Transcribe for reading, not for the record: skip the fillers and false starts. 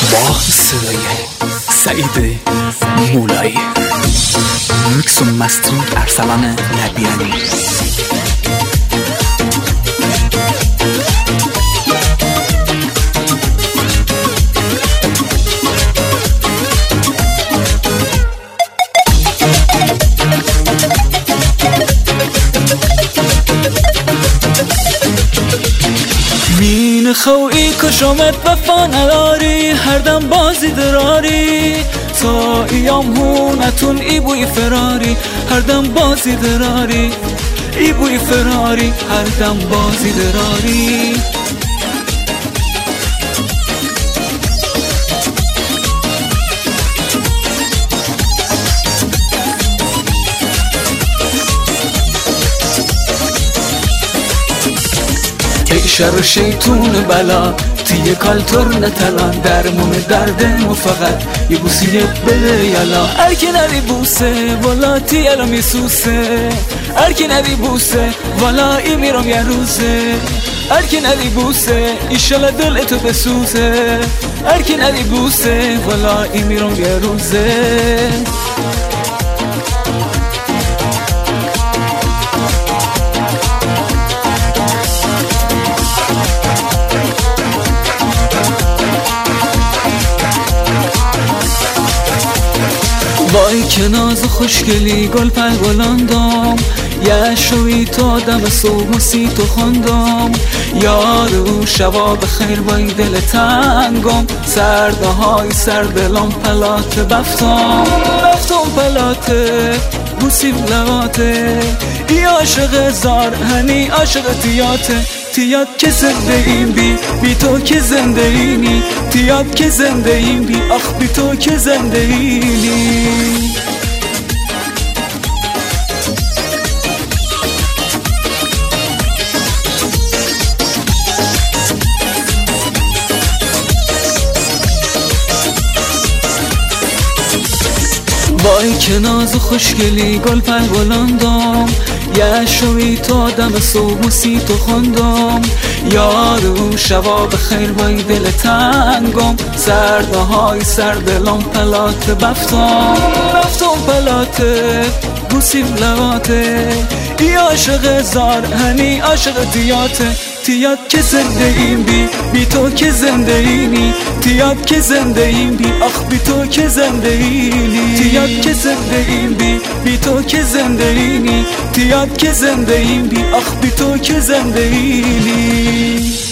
با صدای سعید مولایی، میکس و مسترینگ ارسلان نبیانی. مین خویی کشامت وفا نداری، هر دم بازی دراری تا ایام هونتون ای بوی فراری، هر دم بازی دراری ای بوی فراری، هر دم بازی دراری. ای شر شیطون بلا تیه کالتور نتلان، درمون دردم و فقط یه بوسی بده یلا. ارکی ندی بوسه والا تیه میسوسه، ارکی ندی بوسه والا ای میرم یه روزه، ارکی ندی بوسه ایشالا دل تو بسوزه، ارکی ندی بوسه والا ای میرم یه روزه. وای که ناز خوشگلی گل پلولاندم، یه شوی تو آدم سوگوسی تو خوندم، یاد او شبا بخیر بای دل تنگم، سرده های سردلم پلات بفتم پلاته بوسیم لواته، ای عاشق زار هنی عاشق تیاد که زنده این بی تو که زنده اینی، تیاد که زنده این بی آخ بی تو که زنده اینی. وای که ناز خوشگلی گل پلولاندم، یه شوی تو آدم سوگوسی تو خوندم، یاد او شبا بخیر بای دل تنگم، سرده های سردلم پلات بفتم پلاته بوسیم لواته، ای عاشق زار هنی عاشق تیاد که زنده این بی تو که زنده اینی، تیاد که زنده این بی آخ بی تو که زنده اینی، تیاد که زنده این بی تو که زنده اینی، تیاد که زنده این بی آخ بی تو که زنده اینی.